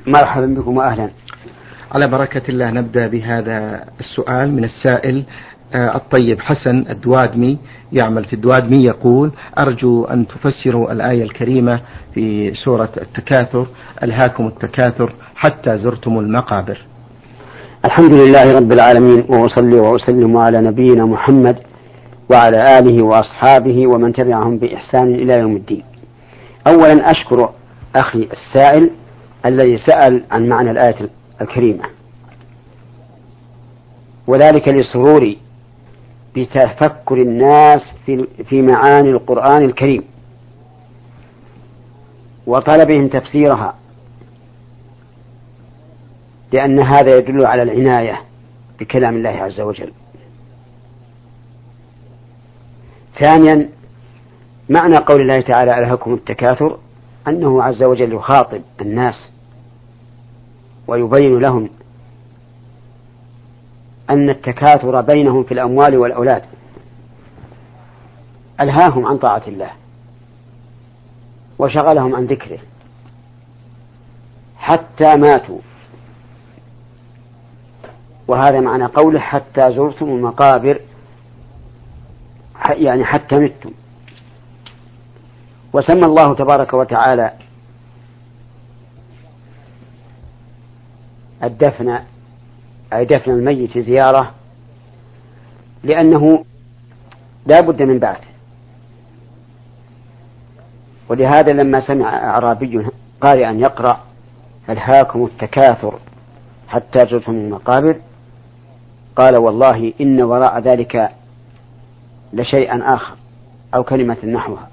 مرحبا بكم وأهلا. على بركة الله. نبدأ بهذا السؤال من السائل الطيب حسن الدوادمي، يعمل في الدوادمي، يقول: أرجو أن تفسروا الآية الكريمة في سورة التكاثر: ألهاكم التكاثر حتى زرتم المقابر. الحمد لله رب العالمين، وأصلي وأسلم على نبينا محمد وعلى آله وأصحابه ومن تبعهم بإحسان إلى يوم الدين. أولا أشكر أخي السائل الذي سأل عن معنى الآية الكريمة، وذلك لسروري بتفكر الناس في معاني القرآن الكريم وطلبهم تفسيرها، لأن هذا يدل على العناية بكلام الله عز وجل. ثانيا، معنى قول الله تعالى: ألهاكم التكاثر، أنه عز وجل يخاطب الناس ويبين لهم أن التكاثر بينهم في الأموال والأولاد ألهاهم عن طاعة الله وشغلهم عن ذكره حتى ماتوا، وهذا معنى قوله: حتى زرتم المقابر، يعني حتى متم. وسمى الله تبارك وتعالى الدفن، أي دفن الميت، زيارة، لأنه لا بد من بعثه. ولهذا لما سمع أعرابي قارئا يقرأ: ألهاكم التكاثر حتى زرتم المقابر، قال: والله إن وراء ذلك لشيئا آخر، أو كلمة نحوها.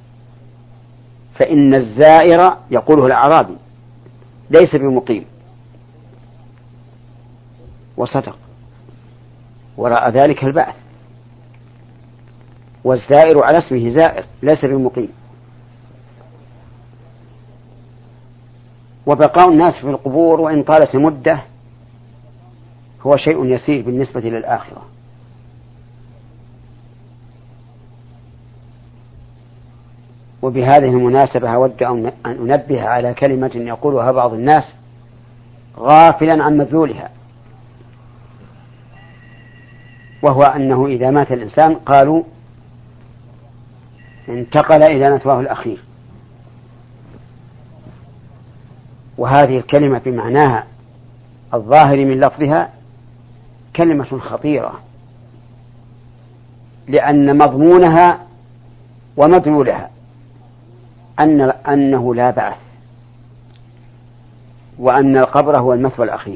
فإن الزائر، يقوله الأعرابي، ليس بمقيم، وصدق، وراء ذلك البعث، والزائر على اسمه زائر ليس بمقيم. وبقاء الناس في القبور وإن طالت المدة هو شيء يسير بالنسبة للآخرة. وبهذه المناسبة أود أن أنبه على كلمة يقولها بعض الناس غافلا عن مدلولها، وهو أنه إذا مات الإنسان قالوا انتقل إلى مثواه الأخير، وهذه الكلمة بمعناها الظاهر من لفظها كلمة خطيرة، لأن مضمونها ومدلولها أنه لا بعث، وأن القبر هو المثوى الأخير.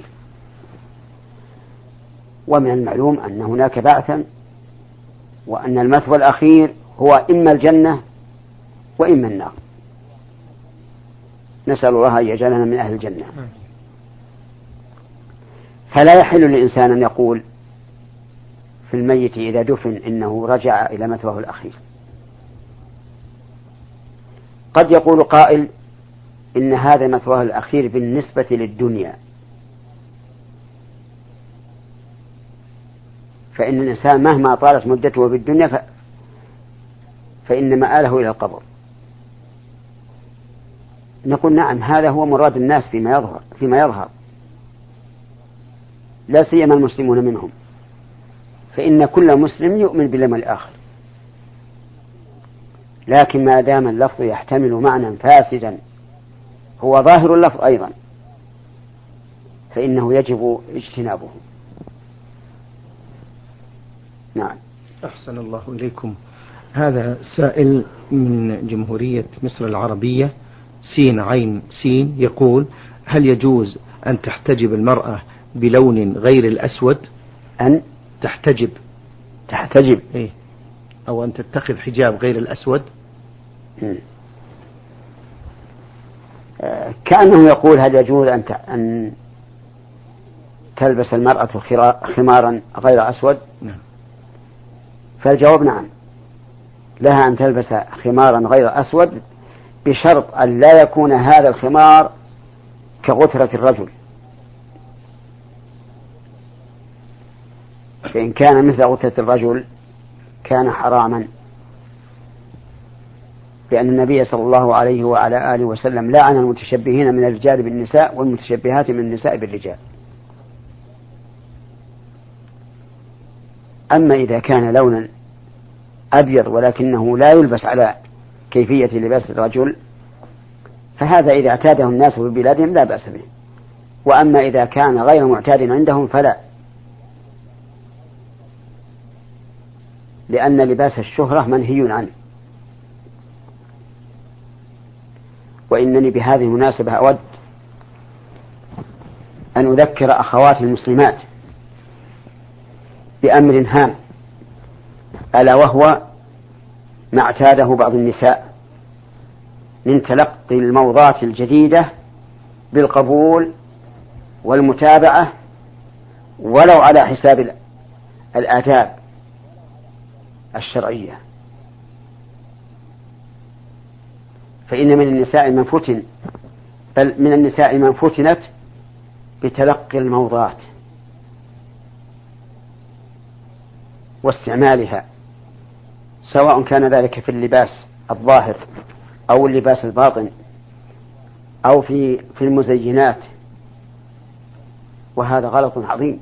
ومن المعلوم أن هناك بعثا، وأن المثوى الأخير هو إما الجنة وإما النار. نسأل الله أن يجعلنا من أهل الجنة. فلا يحل للإنسان أن يقول في الميت إذا دفن إنه رجع إلى مثواه الأخير. قد يقول قائل: إن هذا مثواه الأخير بالنسبة للدنيا، فإن الإنسان مهما طالت مدته في الدنيا فإن مآله إلى القبر. نقول: نعم، هذا هو مراد الناس فيما يظهر، لا سيما المسلمون منهم، فإن كل مسلم يؤمن باليوم الآخر. لكن ما دام اللفظ يحتمل معنى فاسدا هو ظاهر اللفظ أيضا، فإنه يجب اجتنابه. نعم. أحسن الله إليكم. هذا سائل من جمهورية مصر العربية، سين عين سين، يقول: هل يجوز أن تحتجب المرأة بلون غير الأسود؟ أن تحتجب إيه؟ أو أن تتخذ حجاب غير الأسود؟ كأنه يقول: هل يجوز أن تلبس المرأة خمارا غير أسود؟ نعم. فالجواب: نعم، لها أن تلبس خمارا غير أسود، بشرط أن لا يكون هذا الخمار كغترة الرجل، فإن كان مثل غترة الرجل كان حراما، بأن النبي صلى الله عليه وعلى آله وسلم لعن المتشبهين من الرجال بالنساء والمتشبهات من النساء بالرجال. أما إذا كان لونا أبيض ولكنه لا يلبس على كيفية لباس الرجل فهذا إذا اعتاده الناس في بلادهم لا بأس به. وأما إذا كان غير معتاد عندهم فلا، لأن لباس الشهرة منهي عنه. وإنني بهذه المناسبة أود أن أذكر أخواتي المسلمات بأمر هام، ألا وهو ما اعتاده بعض النساء من تلقي الموضات الجديدة بالقبول والمتابعة ولو على حساب الآداب الشرعية. فإن من النساء من فتن، بل من النساء من فتنت بتلقي الموضات واستعمالها، سواء كان ذلك في اللباس الظاهر أو اللباس الباطن أو في المزينات، وهذا غلط عظيم.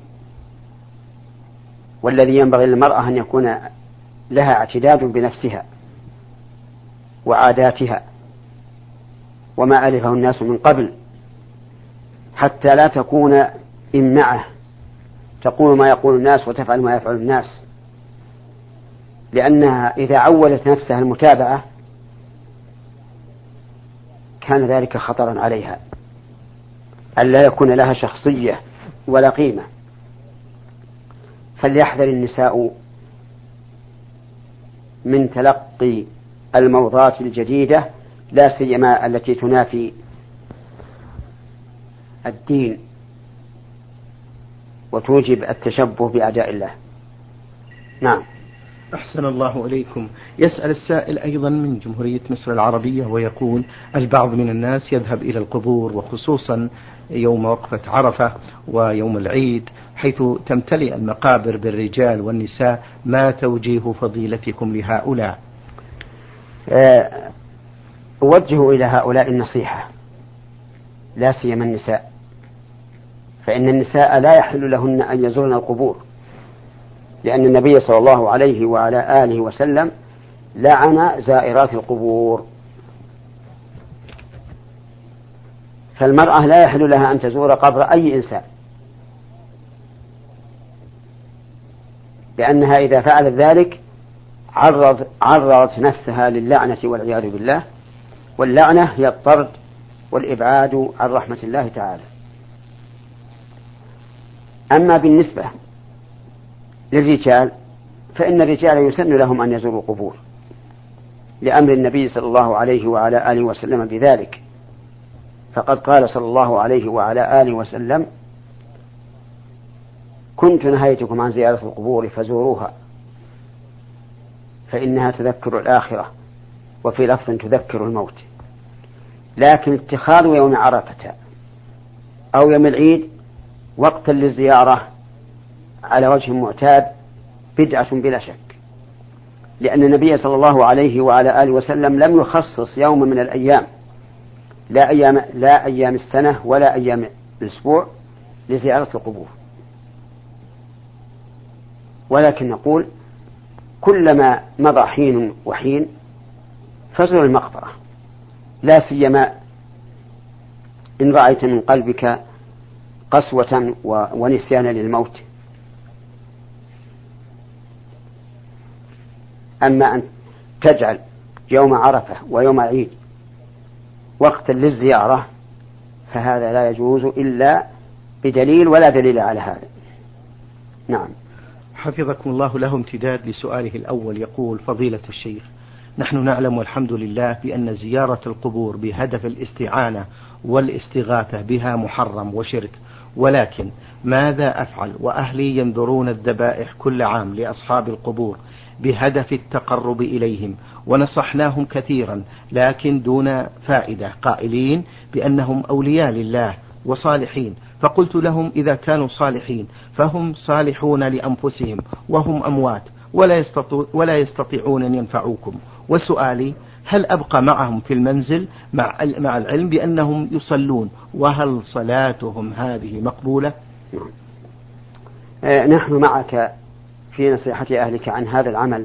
والذي ينبغي للمرأة أن يكون لها اعتداد بنفسها وعاداتها وما ألفه الناس من قبل، حتى لا تكون إمعة تقول ما يقول الناس وتفعل ما يفعل الناس، لأنها إذا عودت نفسها المتابعة كان ذلك خطرا عليها، ألا يكون لها شخصية ولا قيمة. فليحذر النساء من تلقي الموضات الجديدة، لا سيما التي تنافي الدين وتوجب التشبه بأعداء الله. نعم. أحسن الله إليكم. يسأل السائل أيضا من جمهورية مصر العربية ويقول: البعض من الناس يذهب إلى القبور وخصوصا يوم وقفة عرفة ويوم العيد حيث تمتلئ المقابر بالرجال والنساء، ما توجيه فضيلتكم لهؤلاء؟ أوجه إلى هؤلاء النصيحة، لا سيما النساء، فإن النساء لا يحل لهن أن يزورن القبور، لأن النبي صلى الله عليه وعلى آله وسلم لعن زائرات القبور. فالمرأة لا يحل لها أن تزور قبر أي إنسان، لأنها إذا فعلت ذلك عرضت نفسها للعنة والعياذ بالله، واللعنة هي الطرد والإبعاد عن رحمة الله تعالى. أما بالنسبة للرجال فإن الرجال يسن لهم أن يزوروا القبور لأمر النبي صلى الله عليه وعلى آله وسلم بذلك، فقد قال صلى الله عليه وعلى آله وسلم: كنت نهيتكم عن زيارة القبور فزوروها فإنها تذكر الآخرة، وفي لفظ تذكر الموت. لكن اتخاذ يوم عرفة أو يوم العيد وقتا للزيارة على وجه معتاد بدعة بلا شك، لأن النبي صلى الله عليه وعلى آله وسلم لم يخصص يوم من الأيام، لا أيام السنة ولا أيام الأسبوع، لزيارة القبور. ولكن نقول كلما مضى حين وحين فزر المقبرة، لا سيما إن رأيت من قلبك قسوة ونسيانا للموت. أما أن تجعل يوم عرفة ويوم عيد وقتا للزيارة فهذا لا يجوز إلا بدليل، ولا دليل على هذا. نعم. حفظكم الله. له امتداد لسؤاله الأول، يقول: فضيلة الشيخ، نحن نعلم والحمد لله بأن زيارة القبور بهدف الاستعانة والاستغاثة بها محرم وشرك، ولكن ماذا أفعل وأهلي ينذرون الذبائح كل عام لأصحاب القبور بهدف التقرب إليهم، ونصحناهم كثيرا لكن دون فائدة، قائلين بأنهم أولياء لله وصالحين، فقلت لهم إذا كانوا صالحين فهم صالحون لأنفسهم وهم أموات ولا يستطيعون أن ينفعوكم، وسؤالي: هل أبقى معهم في المنزل مع العلم بأنهم يصلون، وهل صلاتهم هذه مقبولة؟ نحن معك في نصيحة أهلك عن هذا العمل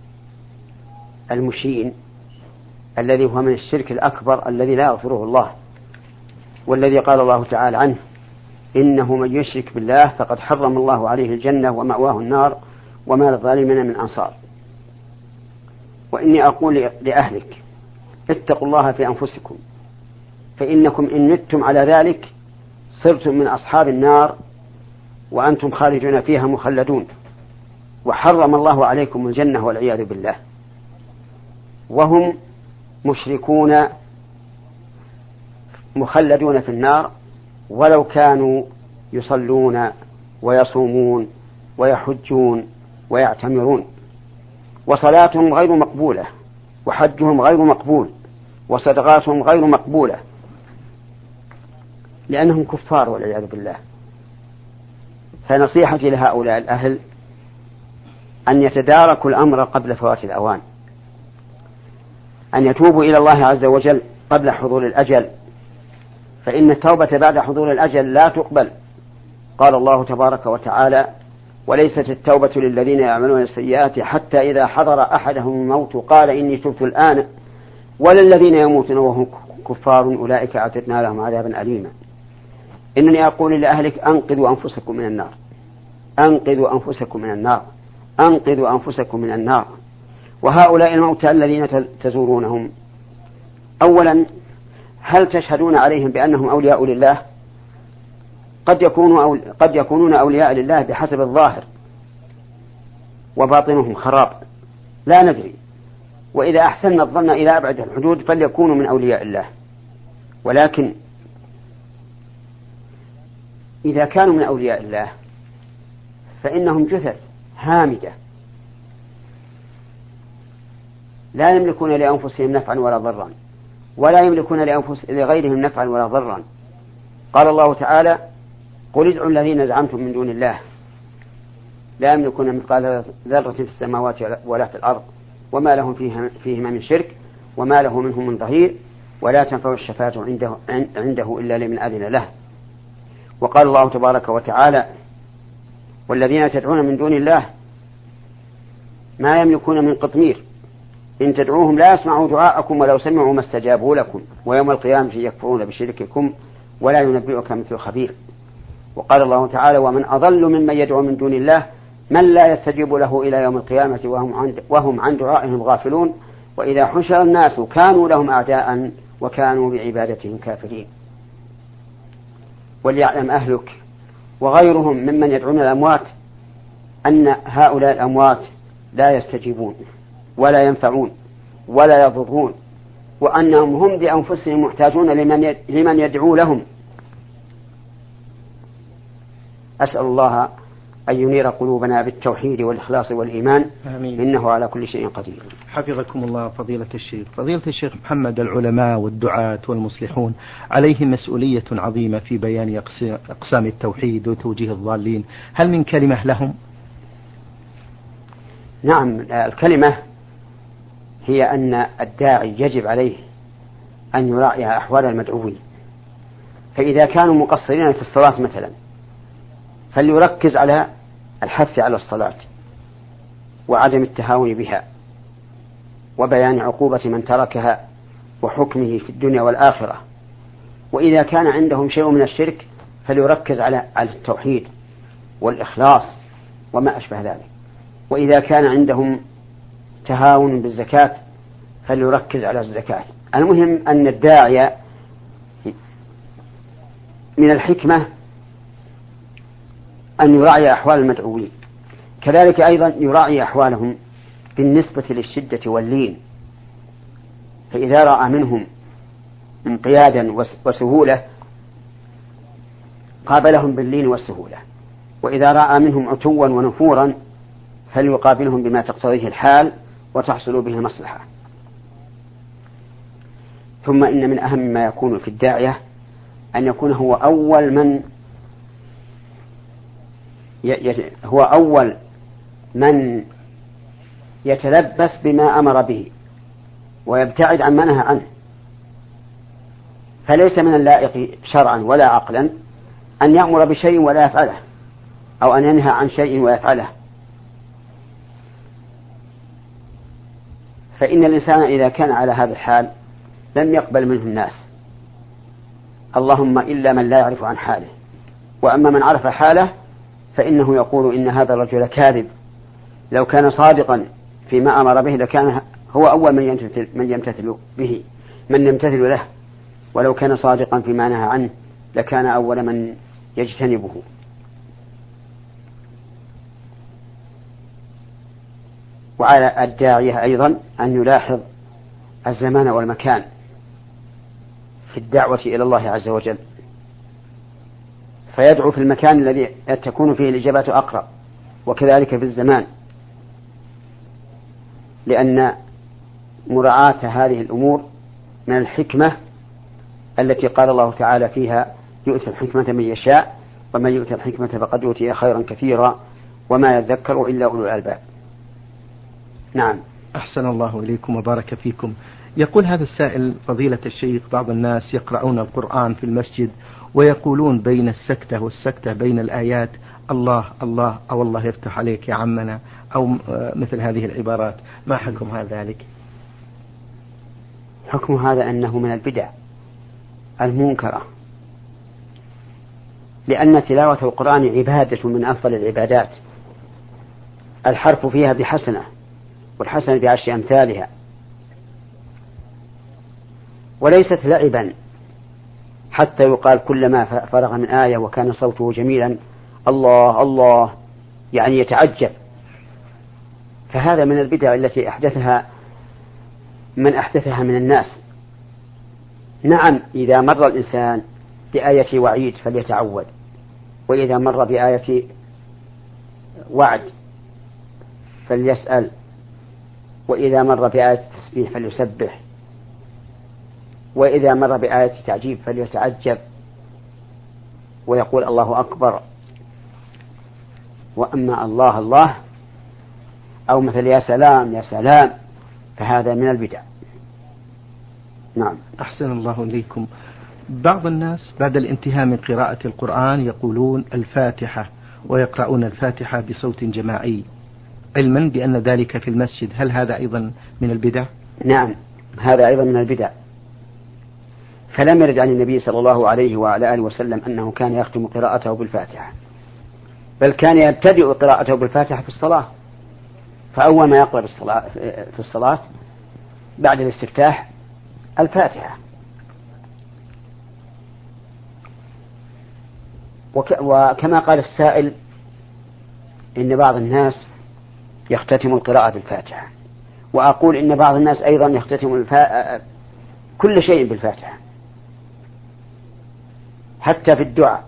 المشين الذي هو من الشرك الأكبر الذي لا يغفره الله، والذي قال الله تعالى عنه: إنه من يشرك بالله فقد حرم الله عليه الجنة ومأواه النار وما للظالمين من أنصار. وإني أقول لأهلك: اتقوا الله في أنفسكم، فإنكم إن متم على ذلك صرتم من أصحاب النار وأنتم خالدون فيها مخلدون، وحرم الله عليكم الجنة والعياذ بالله. وهم مشركون مخلدون في النار ولو كانوا يصلون ويصومون ويحجون ويعتمرون، وصلاتهم غير مقبولة، وحجهم غير مقبول، وصدقاتهم غير مقبولة، لأنهم كفار والعياذ بالله. فنصيحتي لهؤلاء الأهل أن يتداركوا الأمر قبل فوات الأوان، أن يتوبوا إلى الله عز وجل قبل حضور الأجل، فإن التوبة بعد حضور الأجل لا تقبل. قال الله تبارك وتعالى: وليست التوبة للذين يعملون السيئات حتى إذا حضر أحدهم الموت قال إني تبت الآن ولا الذين يموتون وهم كفار أولئك أعتدنا لهم عذابا أليما. إنني أقول لأهلك: أنقذوا أنفسكم من النار، أنقذوا أنفسكم من النار، أنقذوا أنفسكم من النار. وهؤلاء الموتى الذين تزورونهم، أولا هل تشهدون عليهم بأنهم أولياء لله؟ قد يكونون أولياء لله بحسب الظاهر وباطنهم خراب، لا ندري. وإذا أحسننا الظن إلى أبعد الحدود فليكونوا من أولياء الله، ولكن إذا كانوا من أولياء الله فإنهم جثث هامدة لا يملكون لأنفسهم نفعا ولا ضرا، ولا يملكون لغيرهم نفعا ولا ضرا. قال الله تعالى: قل ادعوا الذين زعمتم من دون الله لا يملكون مثقال ذرة في السماوات ولا في الأرض وما لهم فيهما من شرك وما له منهم من ظهير ولا تنفع الشفاعة عنده إلا لمن أذن له. وقال الله تبارك وتعالى: والذين تدعون من دون الله ما يملكون من قطمير إن تدعوهم لا يسمعوا دعاءكم ولو سمعوا ما استجابوا لكم ويوم القيامة يكفرون بشرككم ولا ينبئك مثل خبير. وقال الله تعالى: ومن أضل ممن يدعو من دون الله من لا يستجيب له إلى يوم القيامة وهم عن دعائهم غافلون وإذا حشر الناس كانوا لهم أعداء وكانوا بعبادتهم كافرين. وليعلم أهلك وغيرهم ممن يدعون الأموات أن هؤلاء الأموات لا يستجيبون ولا ينفعون ولا يضرون، وأنهم هم بأنفسهم محتاجون لمن يدعو لهم. أسأل الله أن ينير قلوبنا بالتوحيد والإخلاص والإيمان. آمين. إنه على كل شيء قدير. حفظكم الله فضيلة الشيخ. فضيلة الشيخ محمد، العلماء والدعاة والمصلحون عليهم مسؤولية عظيمة في بيان أقسام التوحيد وتوجيه الضالين، هل من كلمة لهم؟ نعم، الكلمة هي أن الداعي يجب عليه أن يراعي أحوال المدعوين، فإذا كانوا مقصرين في الصلاة مثلا فليركز على الحث على الصلاة وعدم التهاون بها وبيان عقوبة من تركها وحكمه في الدنيا والآخرة. وإذا كان عندهم شيء من الشرك فليركز على التوحيد والإخلاص وما أشبه ذلك. وإذا كان عندهم تهاون بالزكاة فليركز على الزكاة. المهم أن الداعية من الحكمة أن يراعي أحوال المدعوين، كذلك أيضا يراعي أحوالهم بالنسبة للشدة واللين، فإذا رأى منهم انقيادا وسهولة قابلهم باللين والسهولة، وإذا رأى منهم عتوا ونفورا فليقابلهم بما تقتضيه الحال وتحصل به المصلحة. ثم إن من أهم ما يكون في الداعية أن يكون هو أول من يتلبس بما أمر به ويبتعد عما نهى عنه، فليس من اللائق شرعا ولا عقلا أن يأمر بشيء ولا يفعله، أو أن ينهى عن شيء ويفعله. فإن الإنسان إذا كان على هذا الحال لم يقبل منه الناس، اللهم إلا من لا يعرف عن حاله. وأما من عرف حاله فإنه يقول إن هذا الرجل كاذب، لو كان صادقا فيما أمر به لكان هو أول من يمتثل به، من يمتثل له، ولو كان صادقا فيما نهى عنه لكان أول من يجتنبه. وعلى الداعية أيضا أن يلاحظ الزمان والمكان في الدعوة إلى الله عز وجل، فيدعو في المكان الذي تكون فيه الإجابة أقرب، وكذلك في الزمان، لأن مراعاة هذه الأمور من الحكمة التي قال الله تعالى فيها: يؤتي الحكمة من يشاء ومن يؤتي الحكمة فقد أوتي خيرا كثيرا وما يذكر إلا أولو الألباب. نعم. أحسن الله إليكم وبارك فيكم. يقول هذا السائل: فضيلة الشيخ، بعض الناس يقرؤون القرآن في المسجد ويقولون بين السكتة والسكتة بين الآيات الله الله أو الله يفتح عليك يا عمنا أو مثل هذه العبارات، ما حكم هذا ذلك؟ حكم هذا أنه من البدع المنكرة، لأن تلاوة القرآن عبادة من أفضل العبادات، الحرف فيها بحسنة والحسنة بعشر أمثالها، وليست لعبا حتى يقال كلما فرغ من آية وكان صوته جميلا الله الله يعني يتعجب. فهذا من البدع التي أحدثها من أحدثها من الناس. نعم، إذا مر الإنسان بآية وعيد فليتعود، وإذا مر بآية وعد فليسأل، وإذا مر بآية تسبيح فليسبح، وإذا مر بآية تعجيب فليتعجب ويقول الله أكبر. وأما الله الله أو مثل يا سلام يا سلام فهذا من البدع. نعم. أحسن الله إليكم. بعض الناس بعد الانتهاء من قراءة القرآن يقولون الفاتحة ويقرؤون الفاتحة بصوت جماعي، علما بأن ذلك في المسجد، هل هذا أيضا من البدع؟ نعم، هذا أيضا من البدع. فلم يرد عن النبي صلى الله عليه وعلى آله وسلم أنه كان يختم قراءته بالفاتحة، بل كان يبتدئ قراءته بالفاتحة في الصلاة، فأول ما يقرأ في الصلاة بعد الاستفتاح الفاتحة. وكما قال السائل إن بعض الناس يختتم القراءة بالفاتحة، وأقول إن بعض الناس أيضا يختتم كل شيء بالفاتحة، حتى في الدعاء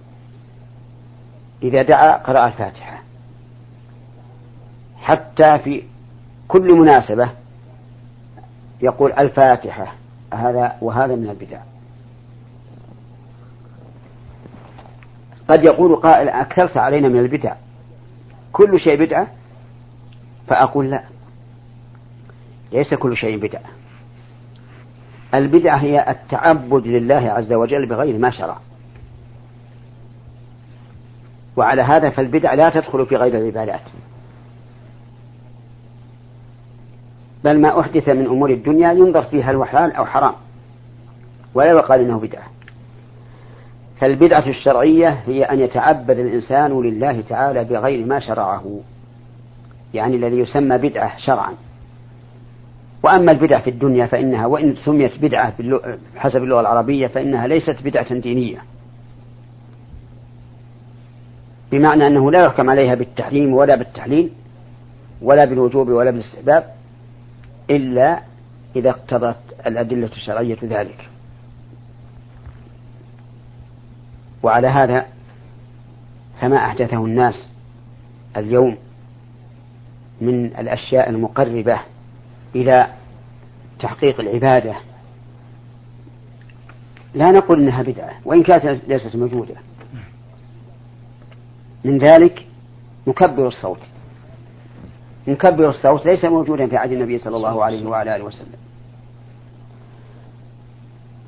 إذا دعا قرأ الفاتحة، حتى في كل مناسبة يقول الفاتحة. وهذا من البدع. قد يقول قائل: أكثرت علينا من البدع، كل شيء بدعة؟ فأقول لا، ليس كل شيء بدعة. البدعة هي التعبد لله عز وجل بغير ما شرع، وعلى هذا فالبدع لا تدخل في غير العبادات، بل ما أحدث من أمور الدنيا ينظر فيها هل هو حلال أو حرام، ولا يقال إنه بدعة. فالبدعة الشرعية هي أن يتعبد الإنسان لله تعالى بغير ما شرعه، يعني الذي يسمى بدعة شرعا. وأما البدع في الدنيا فإنها وإن سميت بدعة حسب اللغة العربية فإنها ليست بدعة دينية، بمعنى أنه لا يحكم عليها بالتحريم ولا بالتحليل ولا بالوجوب ولا بالاستحباب إلا إذا اقتضت الأدلة الشرعية ذلك. وعلى هذا فما أحدثه الناس اليوم من الأشياء المقربة إلى تحقيق العبادة لا نقول إنها بدعة وإن كانت ليست موجودة. من ذلك مكبر الصوت. مكبر الصوت ليس موجودا في عهد النبي صلى الله عليه وعلى آله وسلم،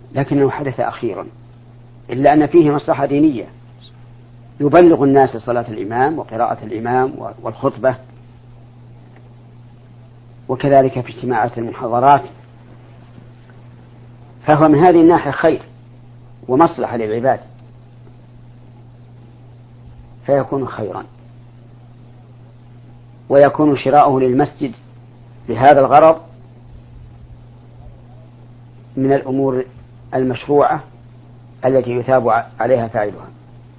لكنه حدث أخيرا، إلا أن فيه مصلحة دينية، يبلغ الناس صلاة الإمام وقراءة الإمام والخطبة، وكذلك في اجتماعات المحاضرات، فهو من هذه الناحية خير ومصلحة للعباد، فيكون خيرا، ويكون شراؤه للمسجد لهذا الغرض من الأمور المشروعة التي يثاب عليها فاعلها.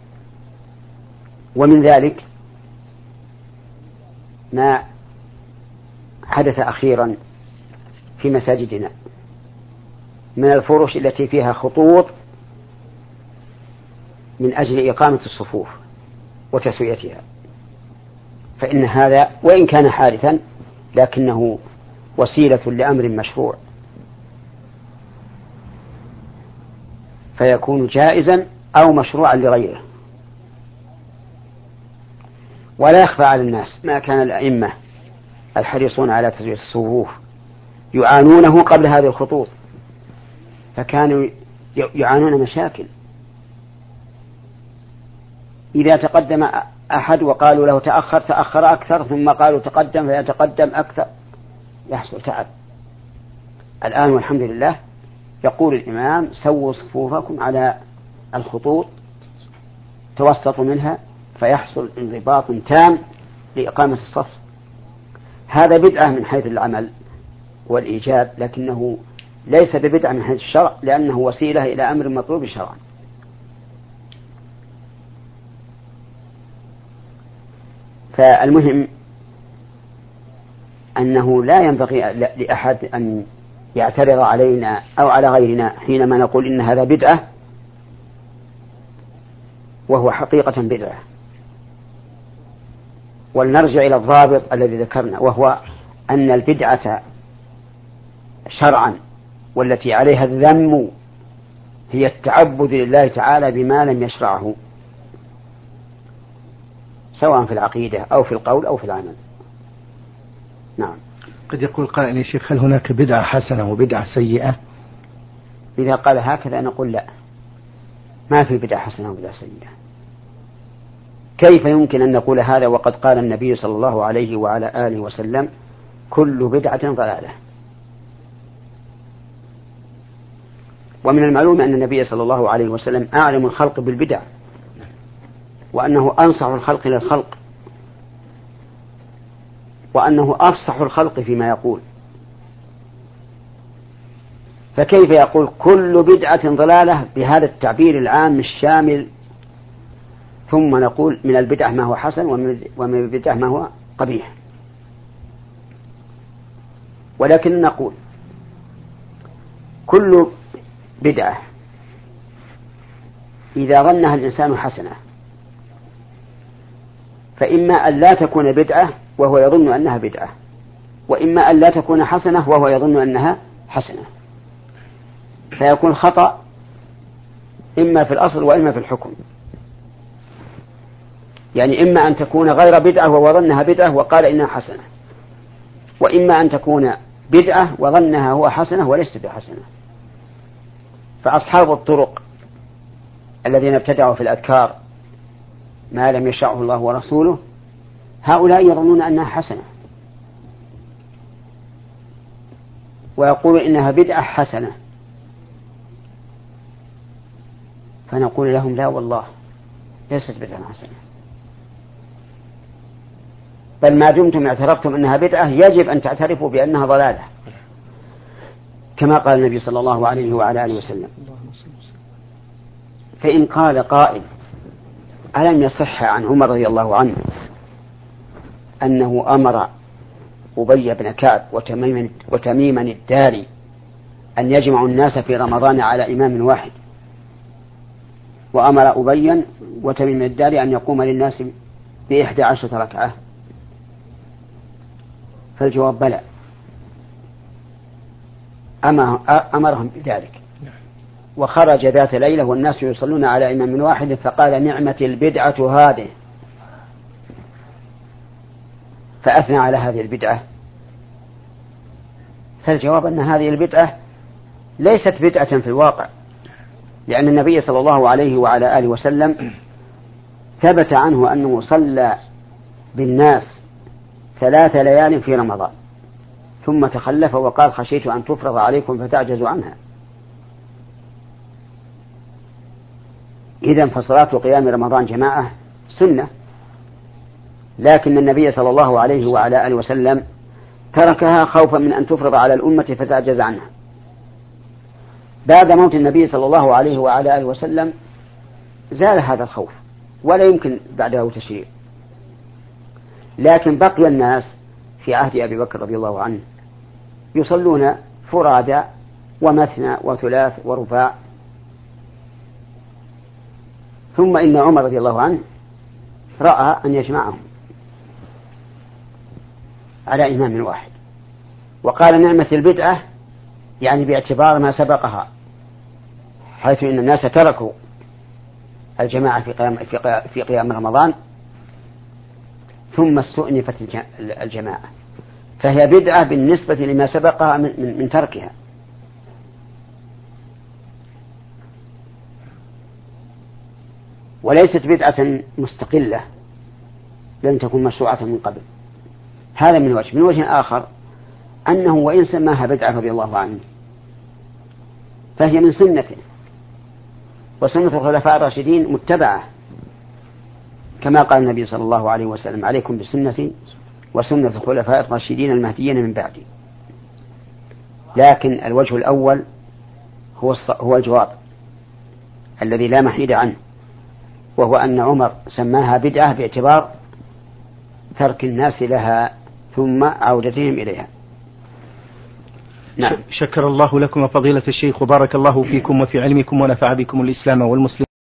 ومن ذلك ما حدث أخيرا في مساجدنا من الفرش التي فيها خطوط من أجل إقامة الصفوف وتسويتها، فإن هذا وإن كان حادثا لكنه وسيلة لأمر مشروع، فيكون جائزا أو مشروعا لغيره. ولا يخفى على الناس ما كان الأئمة الحريصون على تسوية الصفوف يعانونه قبل هذه الخطوط، فكانوا يعانون مشاكل. إذا تقدم أحد وقالوا له تأخر أكثر، ثم قالوا تقدم فيتقدم أكثر، يحصل تعب. الآن والحمد لله يقول الإمام سووا صفوفكم على الخطوط، توسطوا منها، فيحصل انضباط تام لإقامة الصف. هذا بدعة من حيث العمل والإيجاد، لكنه ليس ببدعة من حيث الشرع، لأنه وسيلة إلى أمر مطلوب شرعا. فالمهم أنه لا ينبغي لأحد أن يعترض علينا أو على غيرنا حينما نقول إن هذا بدعة وهو حقيقة بدعة. ولنرجع إلى الضابط الذي ذكرنا، وهو أن البدعة شرعا والتي عليها الذم هي التعبد لله تعالى بما لم يشرعه، سواء في العقيدة أو في القول أو في العمل. نعم. قد يقول قائل يا شيخ هل هناك بدعة حسنة وبدعة سيئة؟ إذا قال هكذا نقول لا، ما في بدعة حسنة وبدعة سيئة. كيف يمكن أن نقول هذا وقد قال النبي صلى الله عليه وعلى آله وسلم كل بدعة ضلالة؟ ومن المعلوم أن النبي صلى الله عليه وسلم أعلم الخلق بالبدع، وأنه أنصح الخلق للخلق، وأنه أفصح الخلق فيما يقول، فكيف يقول كل بدعة ضلالة بهذا التعبير العام الشامل، ثم نقول من البدعة ما هو حسن ومن البدعة ما هو قبيح؟ ولكن نقول كل بدعة إذا ظنها الإنسان حسنة فإما أن لا تكون بدعة وهو يظن أنها بدعة، وإما أن لا تكون حسنة وهو يظن أنها حسنة، فيكون خطأ إما في الأصل وإما في الحكم. يعني إما أن تكون غير بدعة وهو ظنها بدعة وقال إنها حسنة، وإما أن تكون بدعة وظنها هو حسنة وليست بحسنة. فأصحاب الطرق الذين ابتدعوا في الأذكار ما لم يشرعه الله ورسوله هؤلاء يظنون أنها حسنة ويقول إنها بدعة حسنة، فنقول لهم لا والله ليست بدعة حسنة، بل ما دمتم اعترفتم أنها بدعة يجب أن تعترفوا بأنها ضلالة، كما قال النبي صلى الله عليه وعلى آله وسلم. فإن قال قائل ألم يصح عن عمر رضي الله عنه أنه أمر أبي بن كعب وتميما الداري أن يجمعوا الناس في رمضان على إمام واحد، وأمر أبيا وتميما الداري أن يقوم للناس ب11 ركعة؟ فالجواب بلى، أمرهم بذلك. وخرج ذات ليلة والناس يصلون على إمام واحد فقال نعمة البدعة هذه، فأثنى على هذه البدعة. فالجواب أن هذه البدعة ليست بدعة في الواقع، لأن النبي صلى الله عليه وعلى آله وسلم ثبت عنه أنه صلى بالناس 3 ليال في رمضان ثم تخلف وقال خشيت أن تفرض عليكم فتعجزوا عنها. إذن فصلاة قيام رمضان جماعة سنة، لكن النبي صلى الله عليه وعلى آله وسلم تركها خوفا من أن تفرض على الأمة فتعجز عنها. بعد موت النبي صلى الله عليه وعلى آله وسلم زال هذا الخوف ولا يمكن بعده تشريع، لكن بقي الناس في عهد أبي بكر رضي الله عنه يصلون فرادى ومثنى وثلاث ورباع، ثم إن عمر رضي الله عنه رأى أن يجمعهم على إمام واحد، وقال نعمة البدعة، يعني باعتبار ما سبقها، حيث إن الناس تركوا الجماعة في قيام رمضان ثم استؤنفت الجماعة، فهي بدعة بالنسبة لما سبقها من تركها. وليست بدعة مستقلة لم تكن مشروعة من قبل. هذا من وجه. من وجه آخر أنه وإن سماها بدعة رضي الله عنه فهي من سنته، وسنة الخلفاء الراشدين متبعة، كما قال النبي صلى الله عليه وسلم عليكم بسنتي وسنة الخلفاء الراشدين المهديين من بعدي. لكن الوجه الأول هو الجواب الذي لا محيد عنه، وهو أن عمر سماها بدعة باعتبار ترك الناس لها ثم عودتهم إليها. نعم. شكر الله لكم فضيلة الشيخ وبارك الله فيكم وفي علمكم ونفع بكم الإسلام والمسلمين.